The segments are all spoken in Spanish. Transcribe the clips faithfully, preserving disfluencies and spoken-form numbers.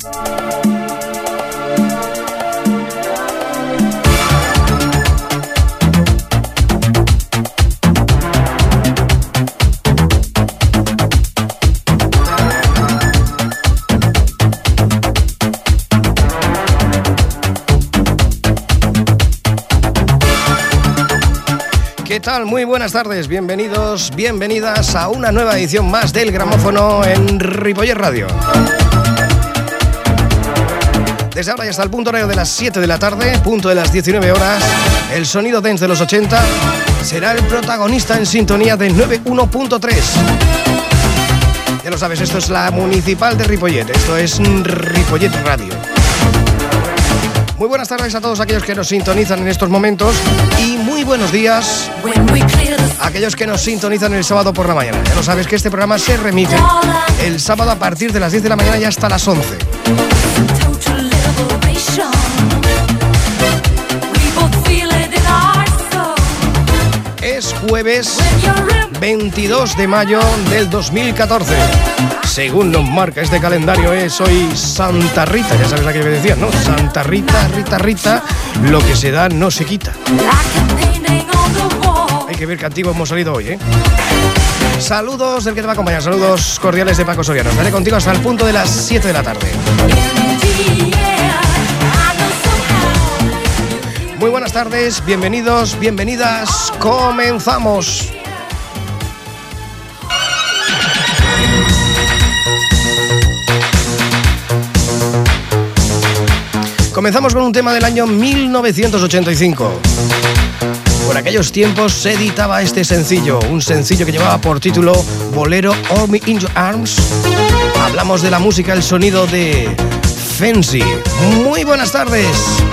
¿Qué tal? Muy buenas tardes, bienvenidos, bienvenidas a una nueva edición más del Gramófono en Ripollet Radio. Desde ahora y hasta el punto horario de las siete de la tarde, punto de las diecinueve horas, el sonido dance de los ochenta será el protagonista en sintonía de noventa y uno punto tres. Ya lo sabes, esto es la Municipal de Ripollet, esto es Ripollet Radio. Muy buenas tardes a todos aquellos que nos sintonizan en estos momentos y muy buenos días a aquellos que nos sintonizan el sábado por la mañana. Ya lo sabes que este programa se remite el sábado a partir de las diez de la mañana y hasta las once. Es jueves veintidós de mayo del dos mil catorce. Según nos marca este calendario, es hoy Santa Rita. Ya sabes la que me decían, ¿no? Santa Rita, Rita, Rita, lo que se da no se quita. Hay que ver qué antiguo hemos salido hoy, ¿eh? Saludos del que te va a acompañar, saludos cordiales de Paco Soriano. Estaré contigo hasta el punto de las siete de la tarde. Muy buenas tardes, bienvenidos, bienvenidas, comenzamos. Comenzamos con un tema del año mil novecientos ochenta y cinco. Por aquellos tiempos se editaba este sencillo, un sencillo que llevaba por título Bolero Hold Me In Your Arms. Hablamos de la música, el sonido de Fancy. Muy buenas tardes.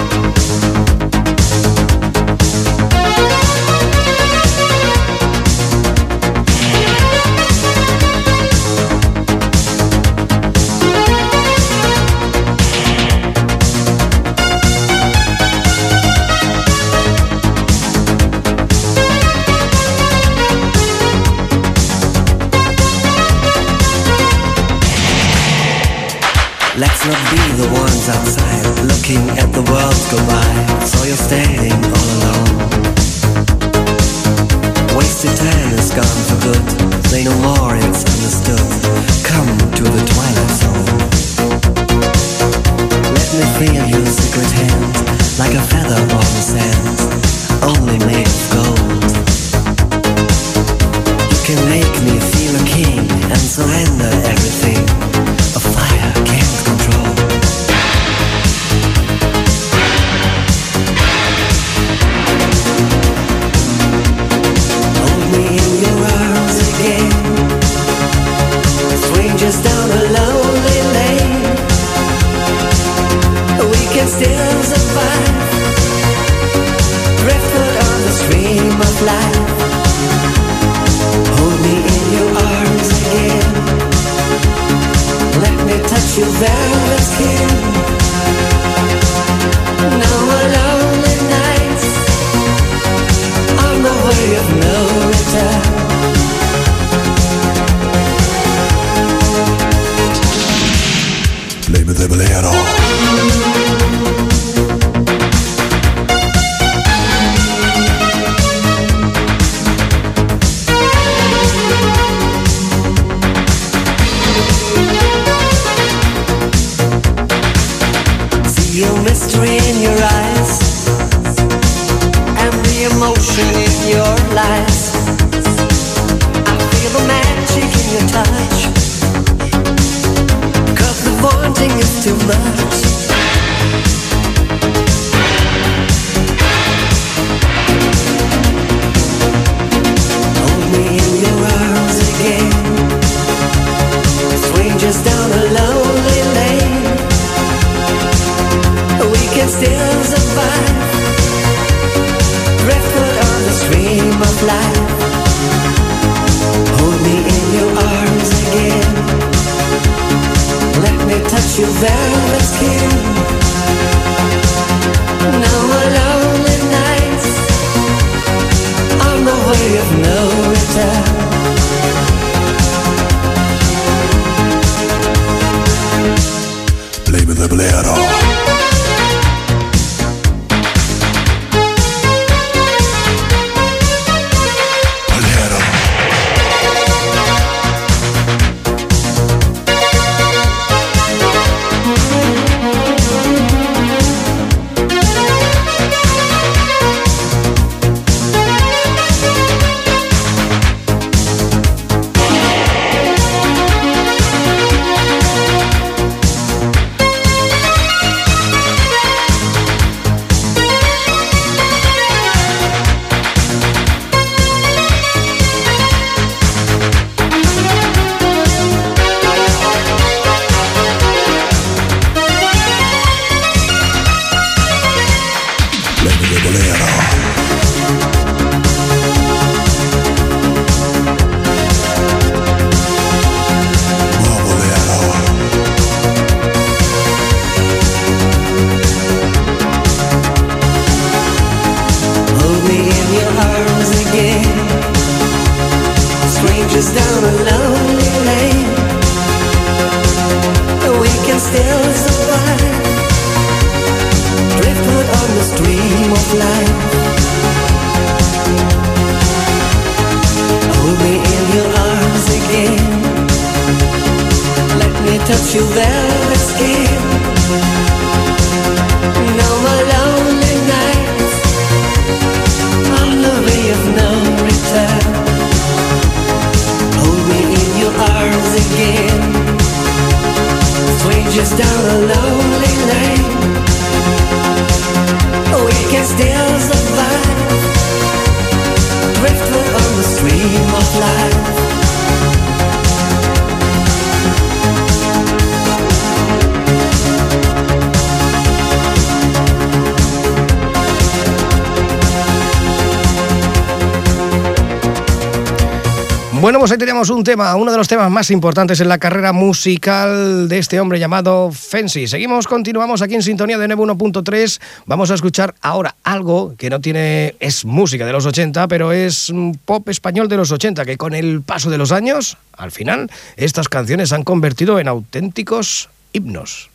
Let's not be the ones outside looking at the world go by. So you're standing all alone. Wasted time is gone for good. Say no more, it's understood. Come to the twilight zone. Let me feel your secret hand, like a feather on the sand, only made of gold. You can make me feel a king and surrender everything. A fire can't control. Hold me in your arms again. Strangers down a lonely lane. We can still survive. Driftwood on the stream of life. Hold me in your arms again. Let me touch your velvet skin. No more lonely nights on the way of no return. Play me the bolero. Mystery in your eyes and the emotion in your lies. I feel the magic in your touch, 'cause the wanting is too much. Hold me in your arms again. Strangers down a lonely lane. We can still survive. Driftwood on the stream of life. Hold me in your arms again. Let me touch your velvet skin. No more lonely nights on the way of no return. Baby, the bolero. Bueno, pues ahí teníamos un tema, uno de los temas más importantes en la carrera musical de este hombre llamado Fancy. Seguimos, continuamos aquí en sintonía de nueve uno punto tres. Vamos a escuchar ahora algo que no tiene, es música de los ochenta, pero es pop español de los ochenta, que con el paso de los años, al final, estas canciones se han convertido en auténticos himnos.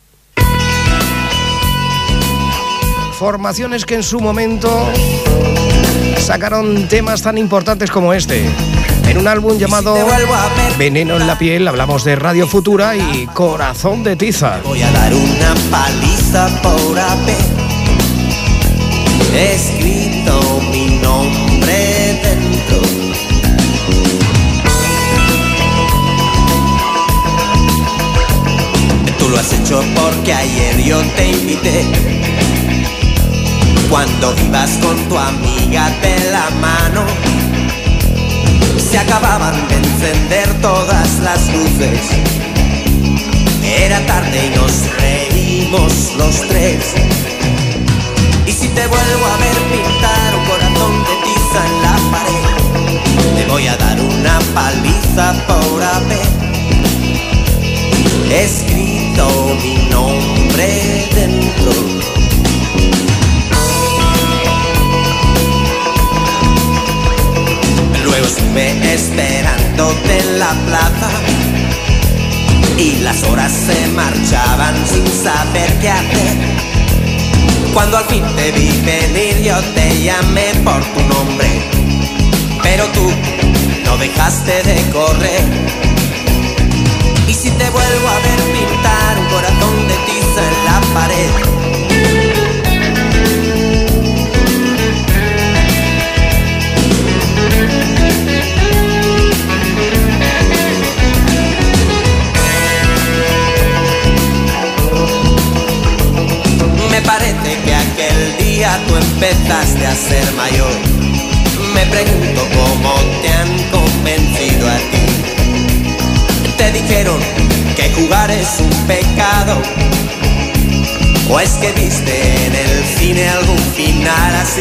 Formaciones que en su momento sacaron temas tan importantes como este. En un álbum llamado Veneno en la piel hablamos de Radio Futura y Corazón de tiza. Voy a dar una paliza por haber escrito mi nombre dentro. Tú lo has hecho porque ayer yo te invité. Cuando ibas con tu amiga de la mano, se acababan de encender todas las luces. Era tarde y nos reímos los tres. Y si te vuelvo a ver pintar un corazón de tiza en la pared, te voy a dar una paliza por haber escrito mi nombre dentro. Luego estuve esperándote en la plaza y las horas se marchaban sin saber qué hacer. Cuando al fin te vi venir yo te llamé por tu nombre, pero tú no dejaste de correr. Y si te vuelvo a ver pintar un corazón de tiza en la pared, me parece que aquel día tú empezaste a ser mayor. Me pregunto cómo te han convencido a ti. Te dijeron que jugar es un pecado, o es que viste en el cine algún final así.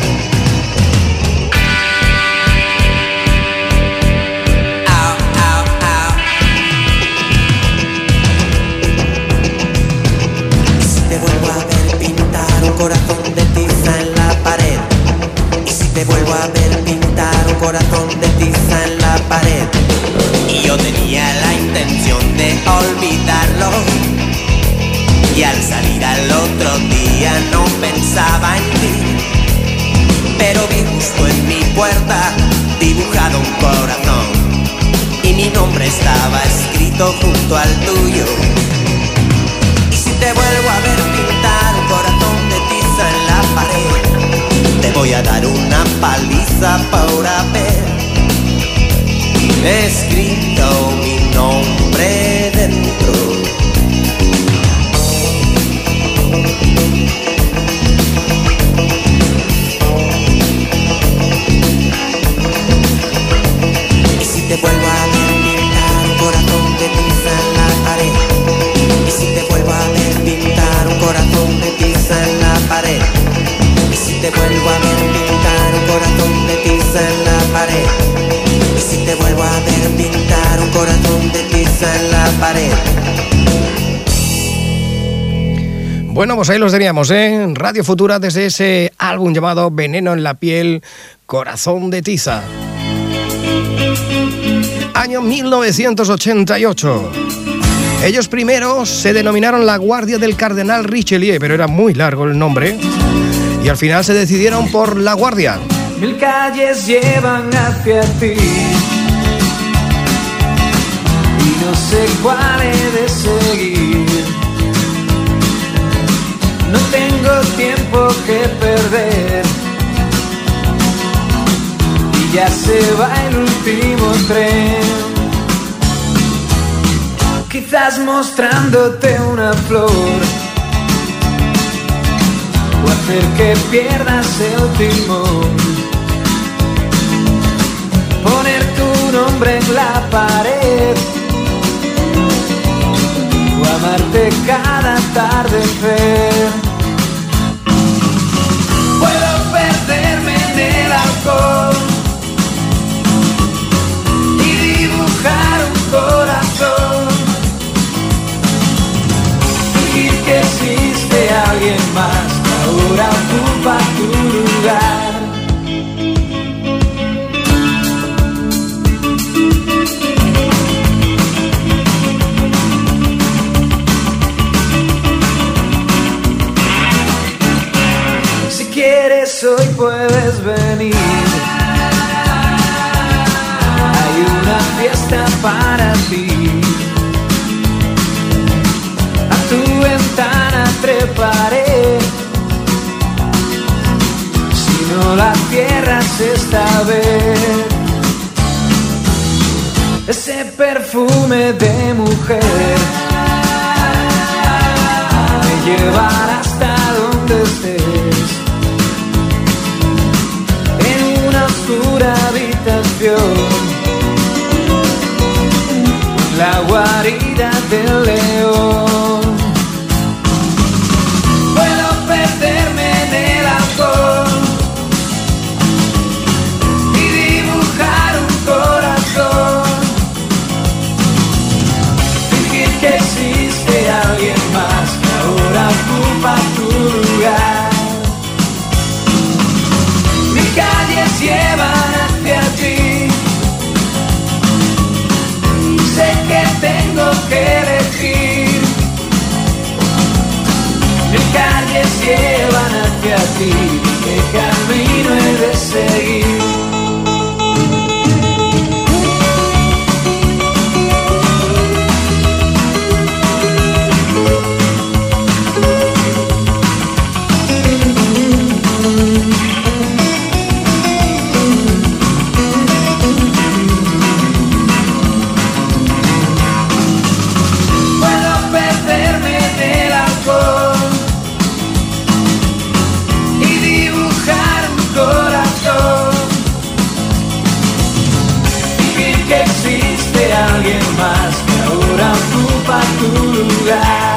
Corazón de tiza en la pared. Y si te vuelvo a ver pintar un corazón de tiza en la pared, y yo tenía la intención de olvidarlo, y Y al salir al otro día no pensaba en ti, pero vi justo en mi puerta dibujado un corazón y mi nombre estaba escrito junto al tuyo. Y si te vuelvo a ver pintar un corazón de tiza en la pared, te voy a dar una paliza por haber escrito mi nombre dentro. Y si te vuelvo a ver pintar un corazón de tiza en la pared, y si te vuelvo a ver pintar un corazón de tiza en la pared, y si te vuelvo a ver pintar un corazón de tiza en la pared, y si te vuelvo a ver pintar un corazón de tiza en la pared. Bueno, pues ahí los teníamos, ¿eh? Radio Futura desde ese álbum llamado Veneno en la piel, Corazón de tiza. Año mil novecientos ochenta y ocho. Ellos primero se denominaron La Guardia del Cardenal Richelieu, pero era muy largo el nombre, y al final se decidieron por La Guardia. Mil calles llevan hacia ti y no sé cuál he de seguir. No tengo tiempo que perder y ya se va el último tren. Quizás mostrándote una flor o hacer que pierdas el timón, poner tu nombre en la pared o amarte cada atardecer. Puedo perderme en el alcohol y dibujar un corazón, fingir que existe alguien más que ahora ocupa tu lugar. Hoy puedes venir, hay una fiesta para ti. A tu ventana treparé, si no la cierras esta vez. Ese perfume de mujer me llevará hasta donde estés, oscura habitación, la guarida del león. Puedo perderme en el alcohol y dibujar un corazón, fingir que existe alguien más que ahora ocupa tu lugar. Calles llevan hacia ti, sé que tengo que elegir. Mis calles llevan hacia ti, ¿qué camino he de seguir? Alguien más que ahora ocupa tu lugar.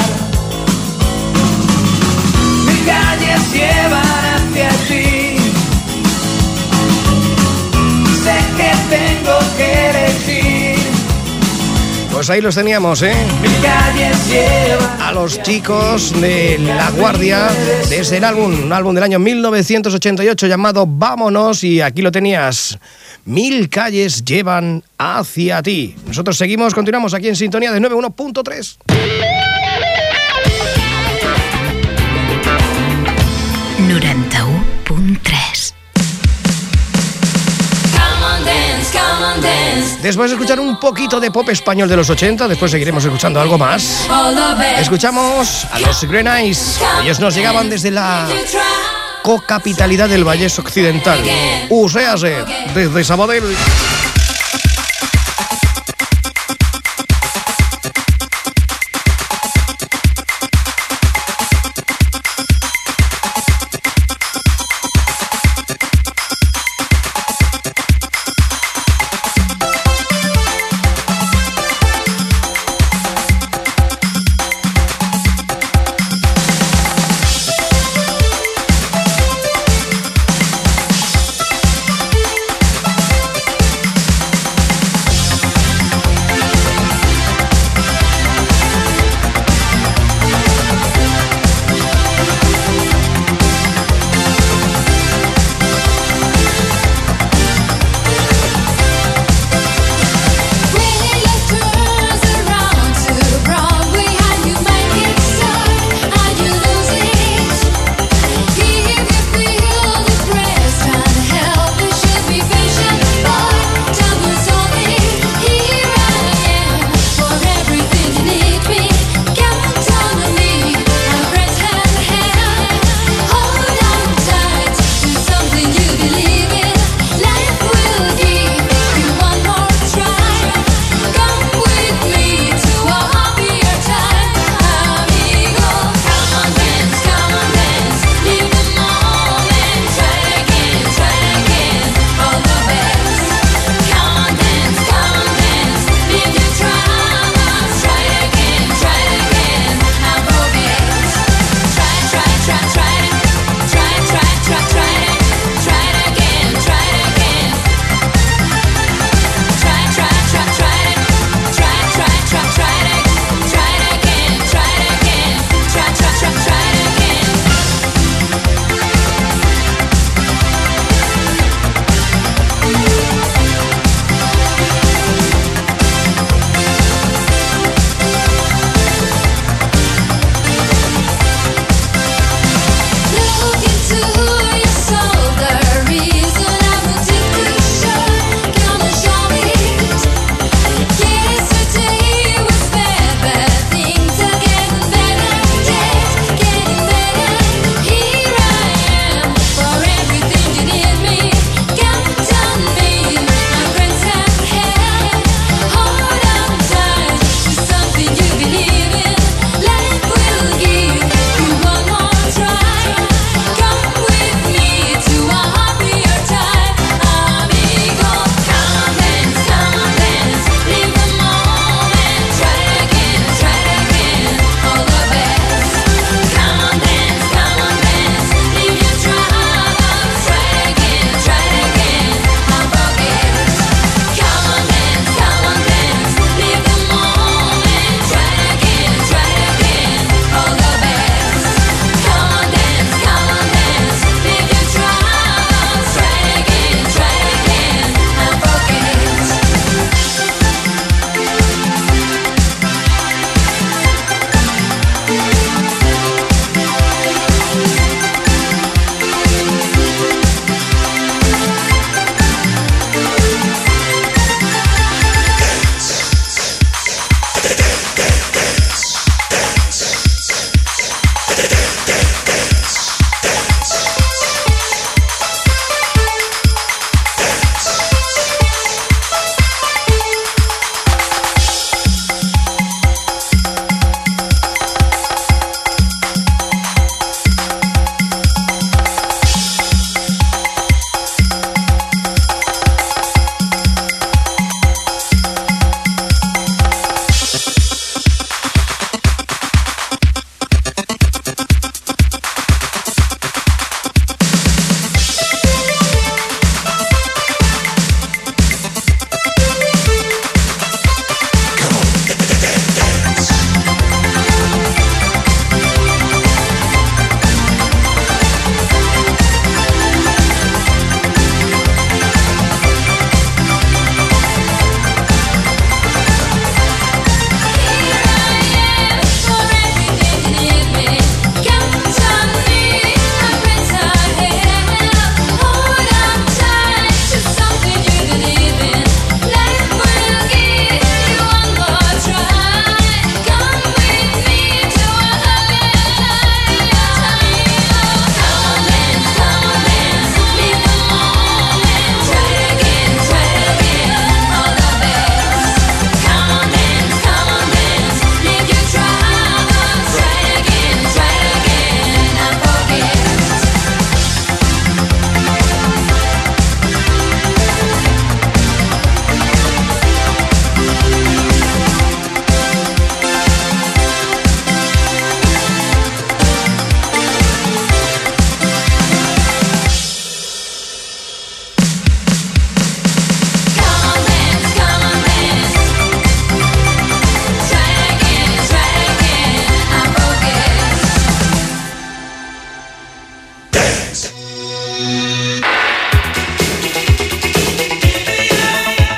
Mis calles llevan hacia ti, sé que tengo que elegir. Pues ahí los teníamos, ¿eh? Mis calles llevan a los chicos de La Guardia desde el álbum, un álbum del año mil novecientos ochenta y ocho llamado Vámonos, y aquí lo tenías. Mil calles llevan hacia ti. Nosotros seguimos, continuamos aquí en sintonía de noventa y uno punto tres. Después de escuchar un poquito de pop español de los ochenta, después seguiremos escuchando algo más. Escuchamos a los Green Eyes. Ellos nos llegaban desde la cocapitalidad del Vallés Occidental, o sea, desde Sabadell.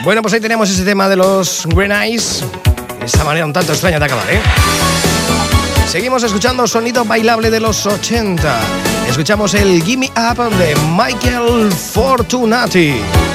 Bueno, pues ahí tenemos ese tema de los Green Eyes. Esa manera un tanto extraña de acabar, ¿eh? Seguimos escuchando sonido bailable de los ochenta. Escuchamos el Gimme Up de Michael Fortunati.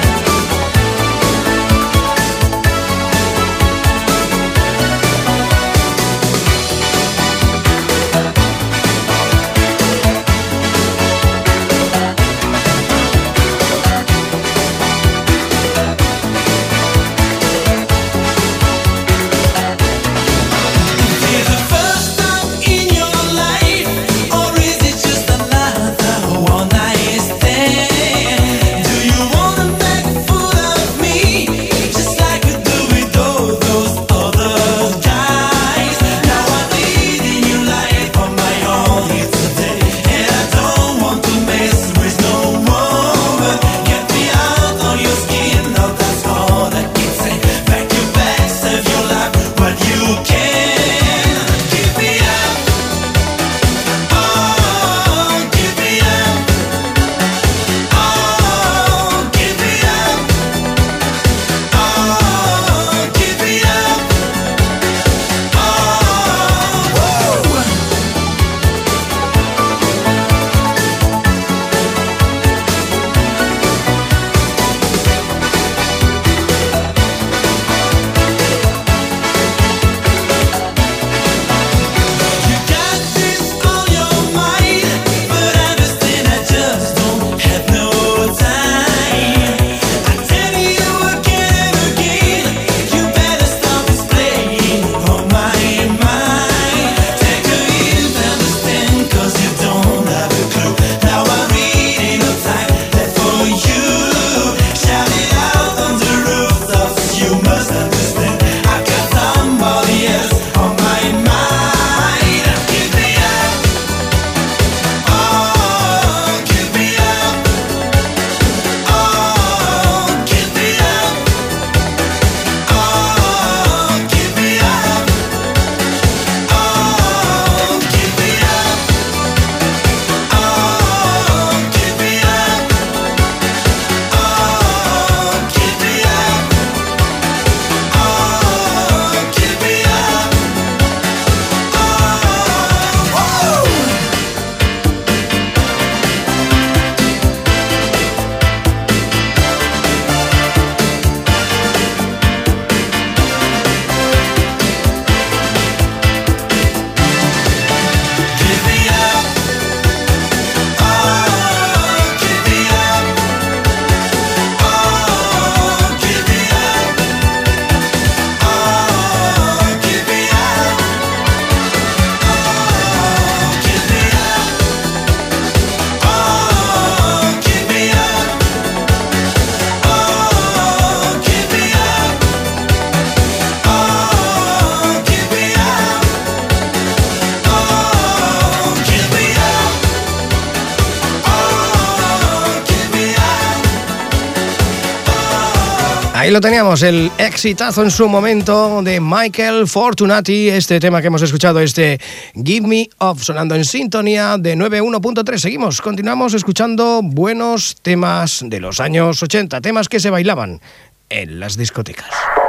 Ahí lo teníamos, el exitazo en su momento de Michael Fortunati, este tema que hemos escuchado, este Give Me Up, sonando en sintonía de noventa y uno punto tres. Seguimos, continuamos escuchando buenos temas de los años ochenta, temas que se bailaban en las discotecas.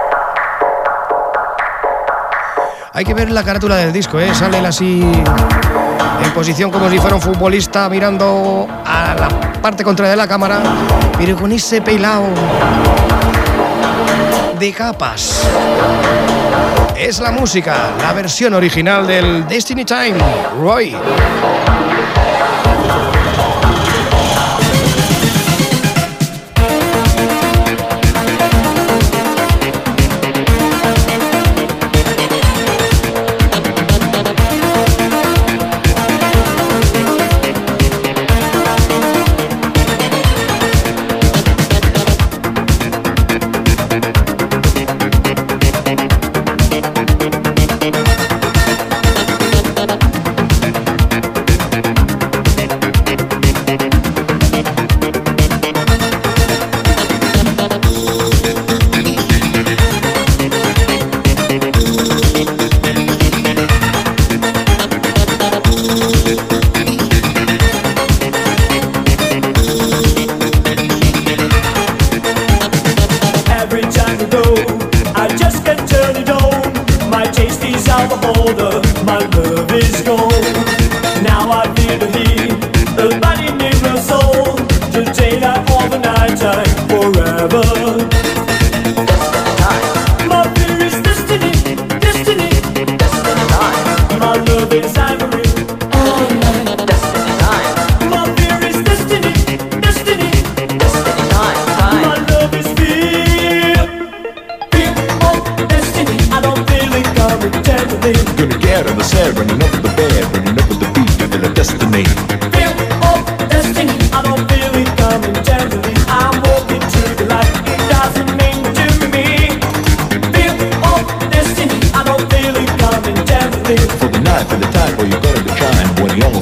Hay que ver la carátula del disco, ¿eh? Sale él así en posición como si fuera un futbolista mirando a la parte contraria de la cámara, pero con ese pelao de capas. Es la música, la versión original del Destiny Time, Roy.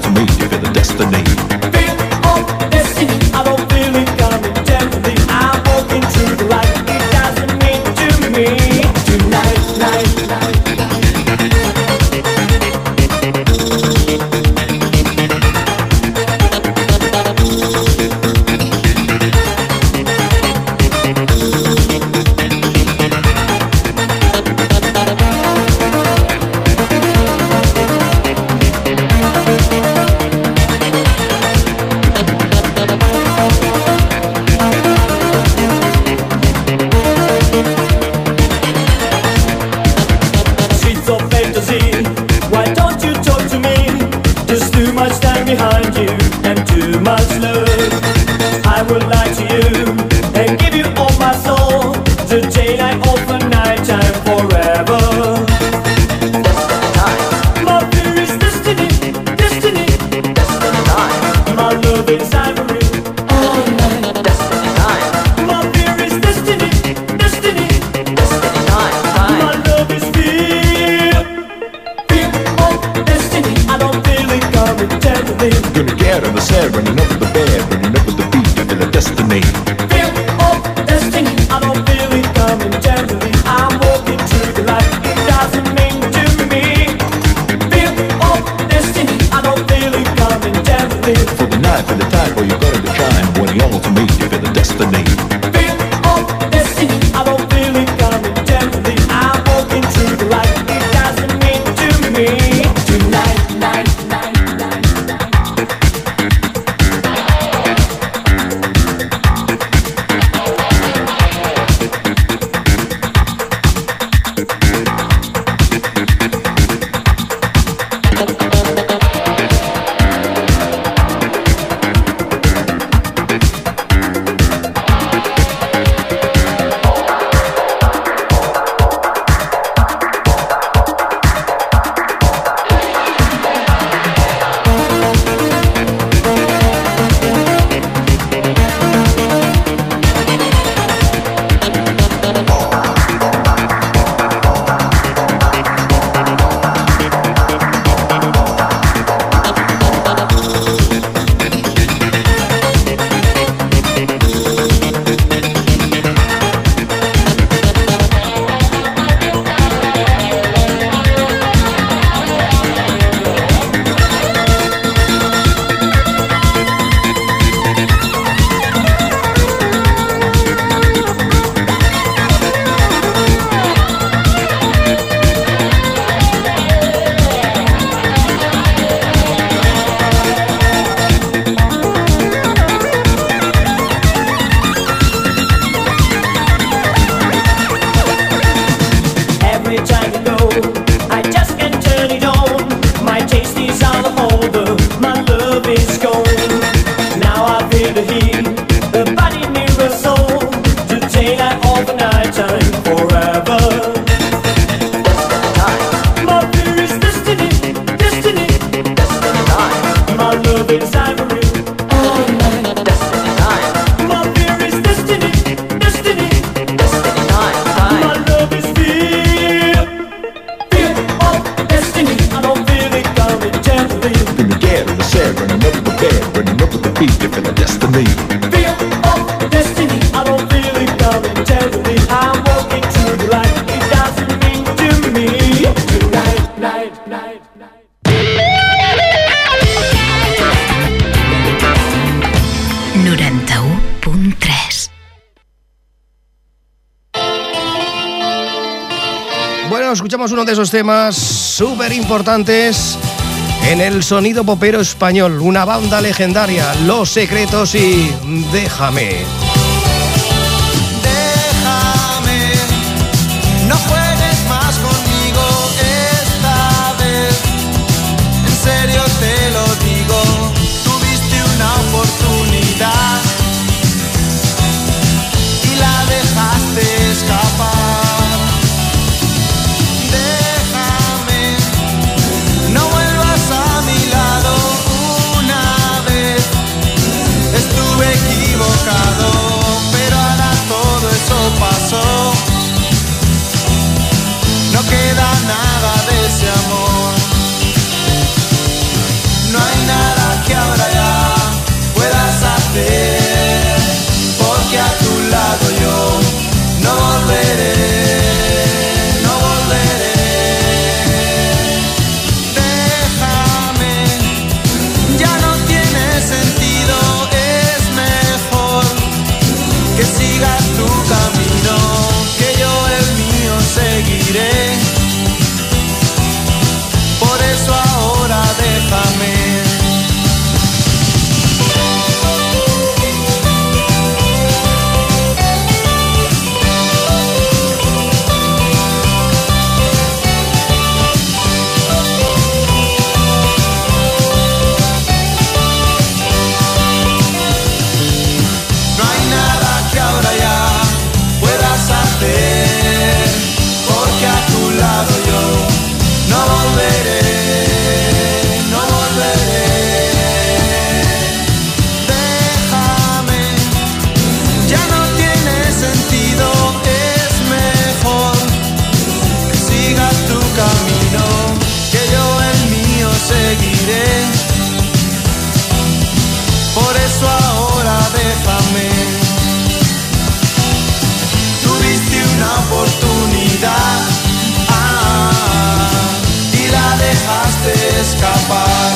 to me, you feel the destiny. Feel of destiny, I don't feel it coming gently. I'm walking through the light, it doesn't mean to me. Tonight, night, night, night. Behind you and too much love. I would lie to you and give you all my soul. The day night over night time forever. Destiny time. My fear is destiny, destiny, destiny time. My love is ivory all night. Destiny time. My fear is destiny, destiny, destiny time. time. My love is fear, fear of destiny. I don't feel it coming gently. Gonna get on the set, running up with the bed, running up with the beat, you feel the destiny. Feel of destiny, I don't feel it coming gently. I'm walking through the light, it doesn't mean to me. Feel of destiny, I don't feel it coming gently. For the night, for the time, boy, you gotta decline. When you all to me, you feel the destiny. Feel of destiny, I don't feel it coming gently. I'm walking through the light, it doesn't mean to me. Tonight, night, night, night. Bueno, escuchamos uno de esos temas súper importantes en el sonido popero español. Una banda legendaria, Los Secretos y Déjame. Déjame, no juegues más conmigo esta vez. En serio te lo digo, tuviste una oportunidad y la dejaste escapar. Pero ahora todo eso pasó escapar.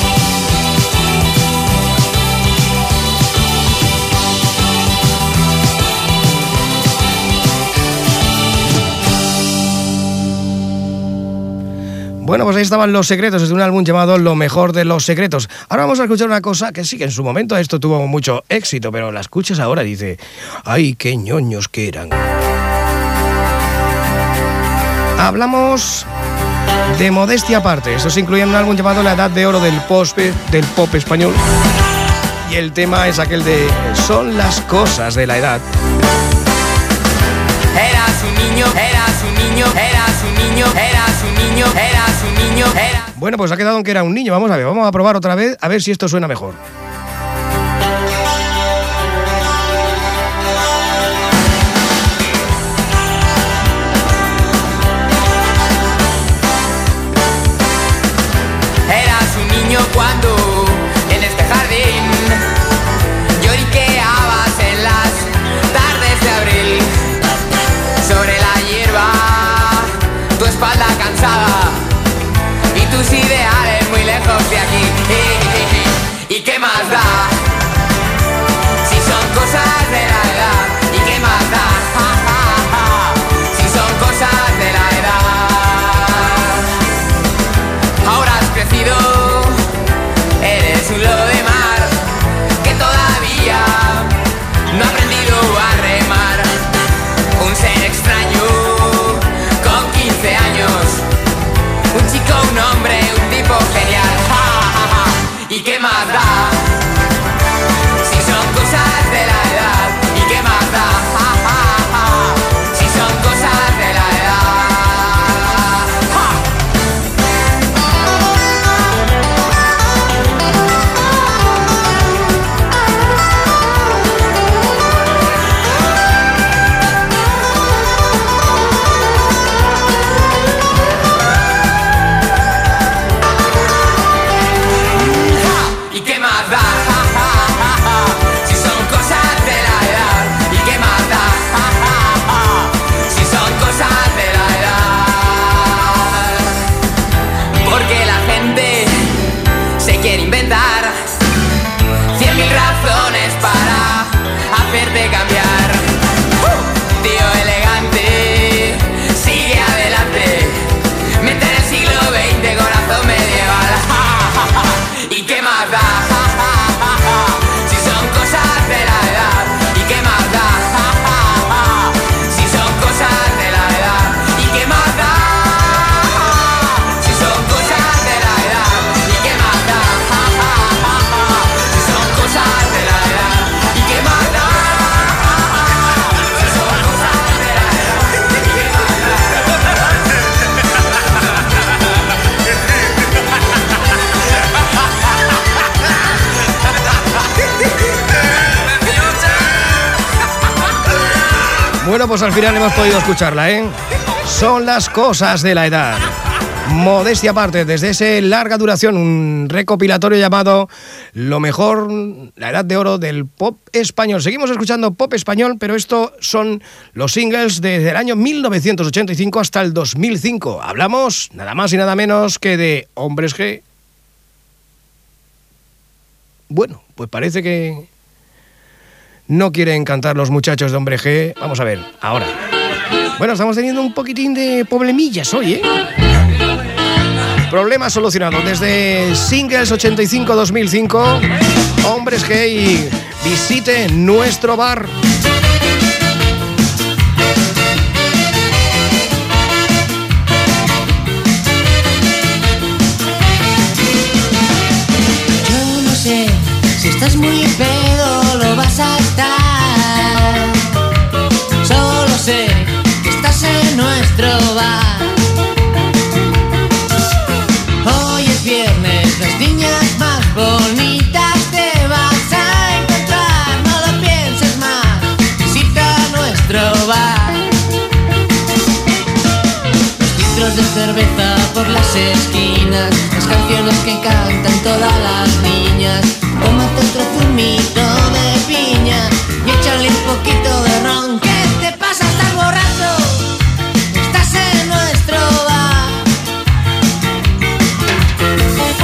Bueno, pues ahí estaban Los Secretos, desde un álbum llamado Lo Mejor de los Secretos. Ahora vamos a escuchar una cosa que sí, que en su momento esto tuvo mucho éxito, pero la escuchas ahora y dice, ¡ay, qué ñoños que eran! Hablamos de Modestia Aparte. Esto se incluía en un álbum llamado La Edad de Oro del pop, del pop español. Y el tema es aquel de Son las cosas de la edad. Eras un niño, eras un niño, eras un niño, eras un niño, eras un niño, eras... Bueno, pues ha quedado en que era un niño. Vamos a ver, vamos a probar otra vez a ver si esto suena mejor. Eras un niño cuando en este jardín lloriqueabas en las tardes de abril. Sobre la hierba, tu espalda cansada y tus ideales muy lejos de aquí. ¿Y qué más da? Si son cosas de la edad. ¿Y qué más da? Si son cosas de la edad. Ahora has crecido, eres un lobo de mar que todavía no ha aprendido a remar. Un ser extraño, con quince años. Un chico, un hombre, un tipo genial. Ja, ja, ja. ¿Y qué más da? Si son cosas de la edad. ¿Y qué más da? Ja, ja, ja. Si son cosas de la edad. Ja. ¿Y qué más da? Ja, ja, ja, ja. Si son cosas de la edad. ¿Y qué más da? Ja, ja, ja. Si son cosas de la edad. Porque la gente se quiere inventar cien mil razones para hacerte cambiar. ¡Uh! Tío elegante, sigue adelante. Mente en el siglo veinte, corazón medieval. Ja, ja, ja. ¿Y qué más da? Ja, ja, ja, ja. Si son cosas de la edad. ¿Y qué más da? Ja, ja, ja. Si son cosas de la edad. ¿Y qué más da? Si son cosas de la edad. ¿Y qué más da? Ja, ja, ja, ja. Si son cosas de la edad. ¿Y qué más da? Si son cosas de la edad. ¿Y qué más da? Bueno, pues al final hemos podido escucharla, ¿eh? Son las cosas de la edad. Modestia Aparte, desde ese larga duración, un recopilatorio llamado Lo Mejor, la Edad de Oro del pop español. Seguimos escuchando pop español, pero esto son los singles desde el año mil novecientos ochenta y cinco hasta el dos mil cinco. Hablamos nada más y nada menos que de Hombres G. Bueno, pues parece que no quieren cantar los muchachos de Hombre G. Vamos a ver, ahora. Bueno, estamos teniendo un poquitín de problemillas hoy, ¿eh? Problema solucionado desde Singles ochenta y cinco dos mil cinco. Hombres G y visite nuestro bar. Yo no sé si estás muy pedo, lo vas a estar. Solo sé que estás en nuestro bar. Hoy es viernes, las niñas más bonitas te vas a encontrar. No lo pienses más, visita nuestro bar. Los litros de cerveza por las esquinas, las canciones que cantan todas las niñas. Tómate otro zumito de piña y échale un poquito de ron. ¿Qué te pasa? ¿Estás borracho? Estás en nuestro bar.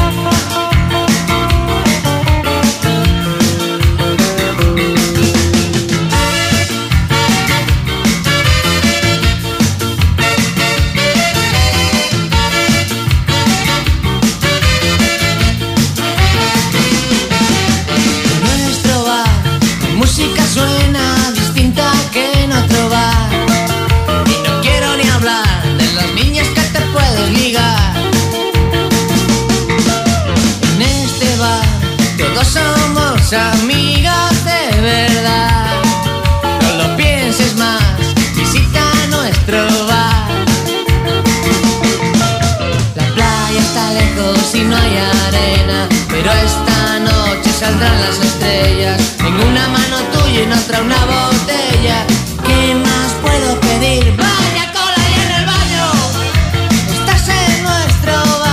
somos amigos de verdad. No lo pienses más, visita nuestro bar. La playa está lejos y no hay arena, pero esta noche saldrán las estrellas. En una mano tuya y en otra una botella. ¿Qué más puedo pedir? Vaya cola y en el baño estás en nuestro bar.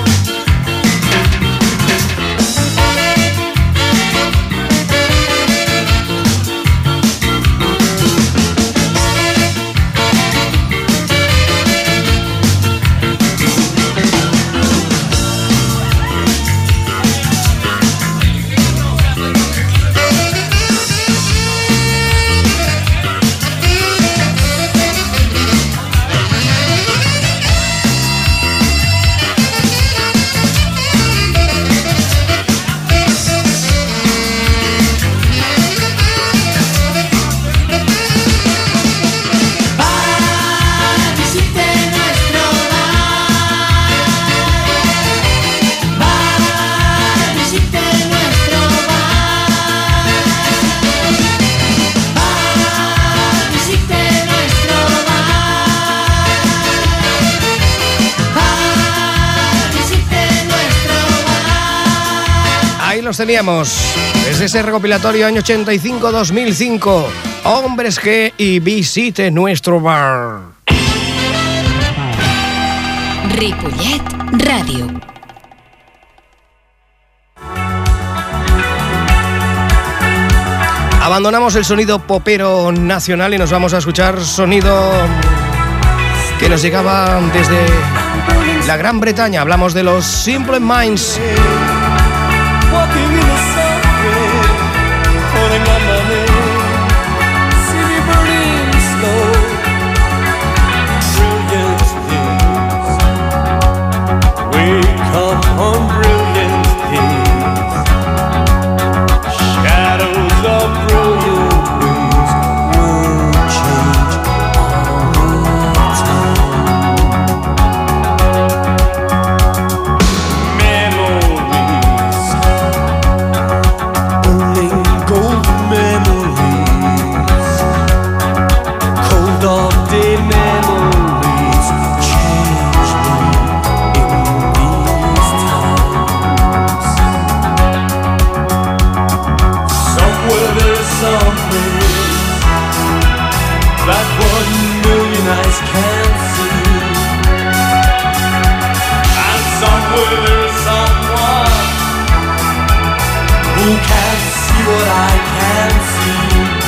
Los teníamos desde ese recopilatorio año ochenta y cinco dos mil cinco. Hombres G y visite nuestro bar. Ripollet Radio. Abandonamos el sonido popero nacional y nos vamos a escuchar sonido que nos llegaba desde la Gran Bretaña. Hablamos de los Simple Minds. Walking in the subway, calling on my name. See me burning slow. Brilliant days. Wake up on brilliant days. Shadows of brilliant ways will change all the time. Memories. who can't see what I can see.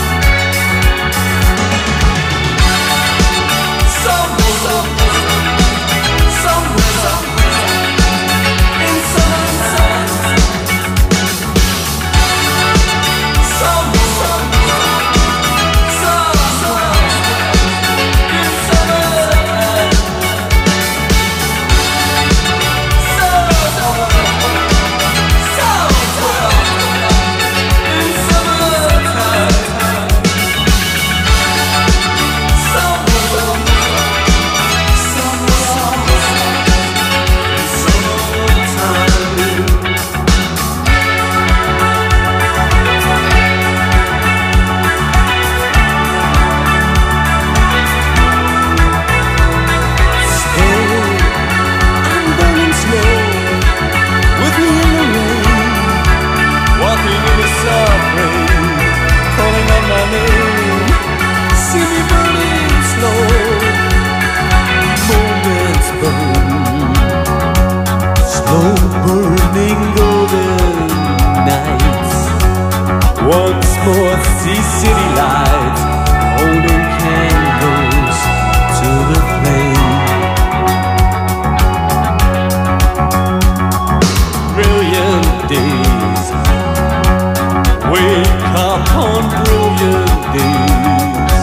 Somewhere, somewhere, somewhere, in summertime. Somewhere, somewhere, somewhere, in summertime. Once more, see city lights holding candles to the flame. Brilliant days, wake up on brilliant days.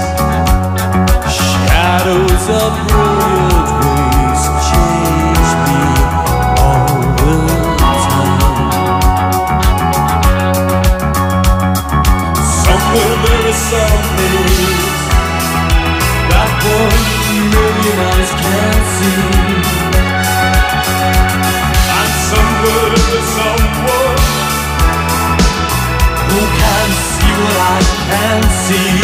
Shadows of brilliant ways change me all the time. Somewhere there is something that one million eyes can't see. And somewhere there is someone and see.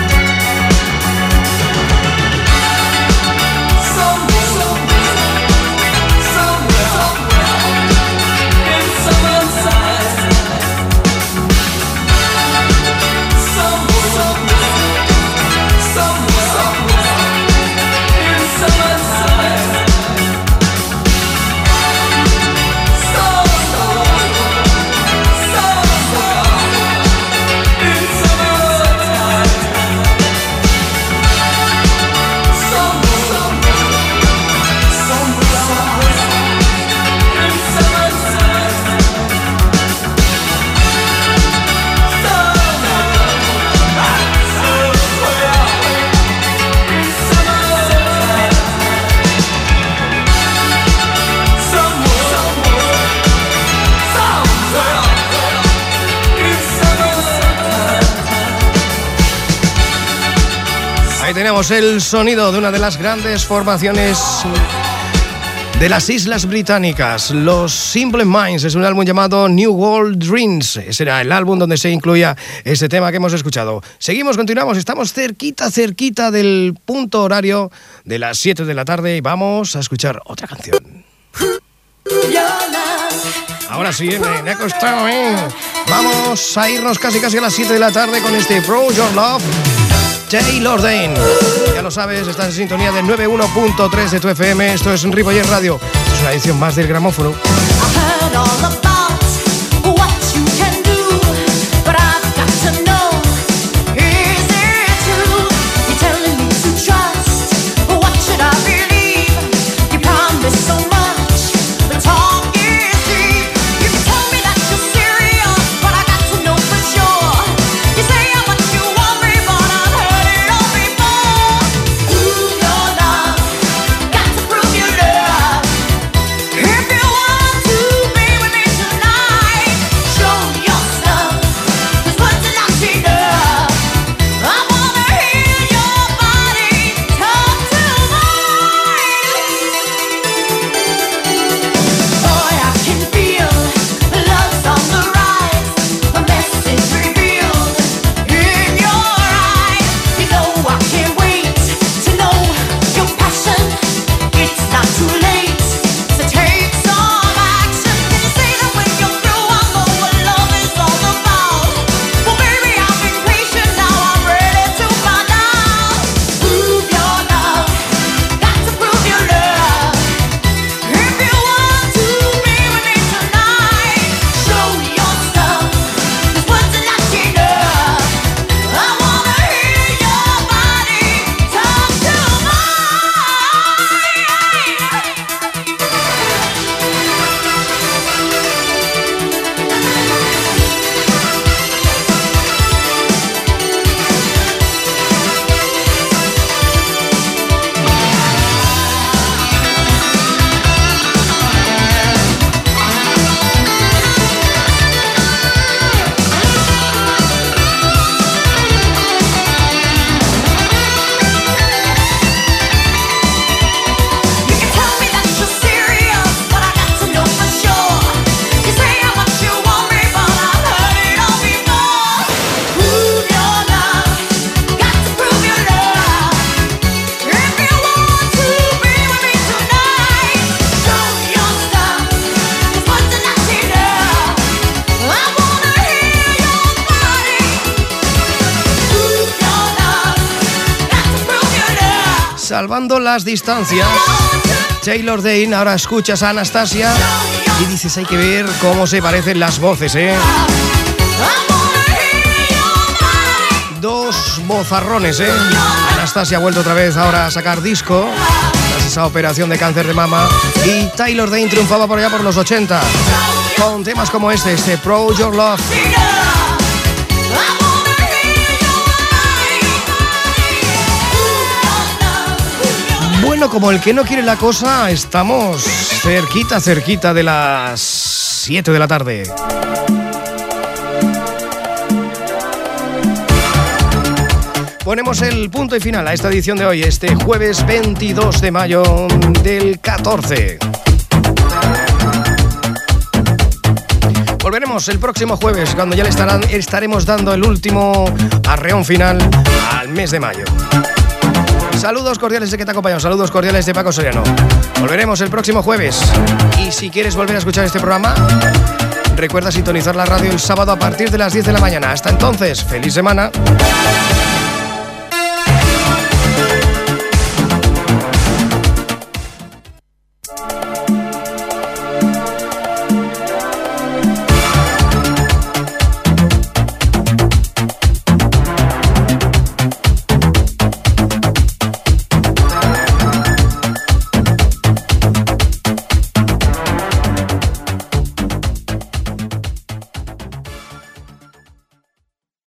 Tenemos el sonido de una de las grandes formaciones de las Islas Británicas, los Simple Minds. Es un álbum llamado New World Dreams. Ese era el álbum donde se incluía este tema que hemos escuchado. Seguimos, continuamos, estamos cerquita, cerquita del punto horario de las siete de la tarde y vamos a escuchar otra canción. Ahora sí, me, me ha costado, ¿eh? Vamos a irnos casi casi a las siete de la tarde con este Prove Your Love. Taylor Dayne, ya lo sabes, estás en sintonía del noventa y uno punto tres de tu F M. Esto es Ripollet Radio, es una edición más del gramófono. Salvando las distancias, Taylor Dayne. Ahora escuchas a Anastasia y dices, hay que ver cómo se parecen las voces, ¿eh? Dos vozarrones, ¿eh? Anastasia ha vuelto otra vez ahora a sacar disco tras esa operación de cáncer de mama, y Taylor Dayne triunfaba por allá por los ochenta con temas como este, este Prove Your Love. Bueno, como el que no quiere la cosa, estamos cerquita, cerquita de las siete de la tarde. Ponemos el punto y final a esta edición de hoy, este jueves veintidós de mayo del catorce. Volveremos el próximo jueves, cuando ya le estarán, estaremos dando el último arreón final al mes de mayo. Saludos cordiales de que te acompañan, saludos cordiales de Paco Soriano. Volveremos el próximo jueves. Y si quieres volver a escuchar este programa, recuerda sintonizar la radio el sábado a partir de las diez de la mañana. Hasta entonces, feliz semana.